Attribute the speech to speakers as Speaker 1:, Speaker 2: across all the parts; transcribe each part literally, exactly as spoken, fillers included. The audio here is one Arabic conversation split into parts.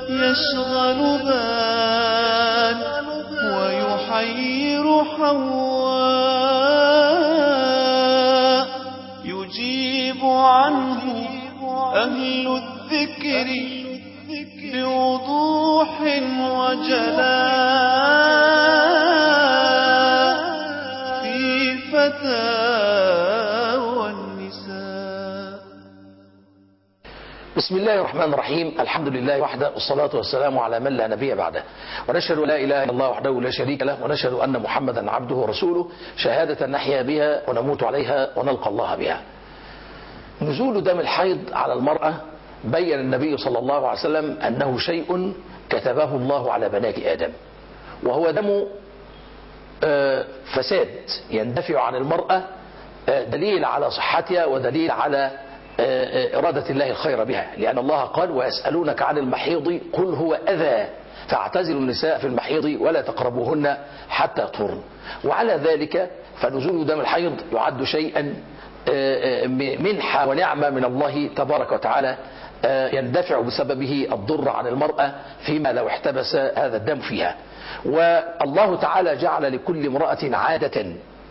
Speaker 1: يشغل بال ويحير حواء يجيب عنه أهل الذكر بوضوح وجلاء في فتاوى النساء.
Speaker 2: بسم الله الرحمن الرحيم. الحمد لله وحده، والصلاة والسلام على من لا نبي بعده، ونشهد لا إله إلا الله وحده لا شريك له، ونشهد أن محمدا عبده ورسوله، شهادة نحيا بها ونموت عليها ونلقى الله بها. نزول دم الحيض على المرأة بين النبي صلى الله عليه وسلم أنه شيء كتبه الله على بنات آدم، وهو دم فساد يندفع عن المرأة، دليل على صحتها ودليل على إرادة الله الخير بها، لأن الله قال: ويسألونك عن المحيض قل هو أذى فاعتزلوا النساء في المحيض ولا تقربوهن حتى يطهرن. وعلى ذلك فنزول دم الحيض يعد شيئا منحة ونعمة من الله تبارك وتعالى، يندفع بسببه الضر عن المرأة فيما لو احتبس هذا الدم فيها. والله تعالى جعل لكل امرأة عادة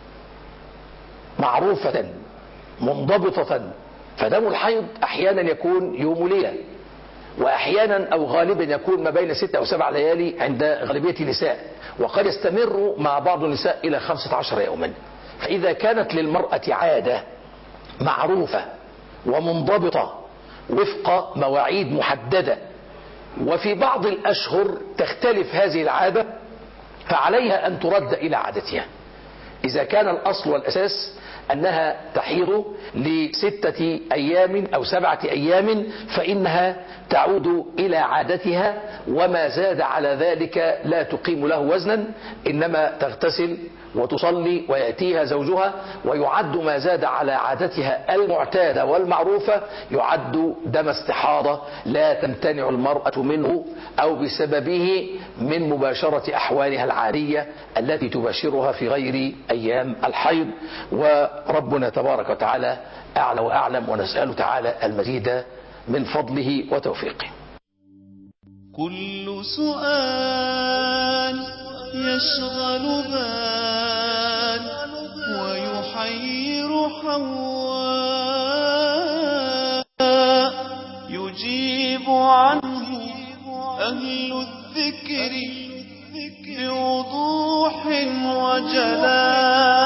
Speaker 2: معروفة منضبطة، فدم الحيض أحيانا يكون يوم ليلة، وأحيانا أو غالبا يكون ما بين ستة أو سبع ليالي عند غالبية النساء، وقد يستمر مع بعض النساء إلى خمسة عشر يوما. فإذا كانت للمرأة عادة معروفة ومنضبطة وفق مواعيد محددة، وفي بعض الأشهر تختلف هذه العادة، فعليها أن ترد إلى عادتها. إذا كان الأصل والأساس أنها تحيض لستة أيام أو سبعة أيام، فإنها تعود إلى عادتها، وما زاد على ذلك لا تقيم له وزنا، إنما تغتسل وتصلي ويأتيها زوجها، ويعد ما زاد على عادتها المعتادة والمعروفة يعد دم استحاضة لا تمتنع المرأة منه أو بسببه من مباشرة أحوالها العادية التي تباشرها في غير أيام الحيض. وربنا تبارك وتعالى أعلى وأعلم، ونسأل تعالى المزيد من فضله وتوفيقه.
Speaker 1: كل سؤال يشغل بال ويحير حواء يجيب عنه أهل الذكر بوضوح وجلاء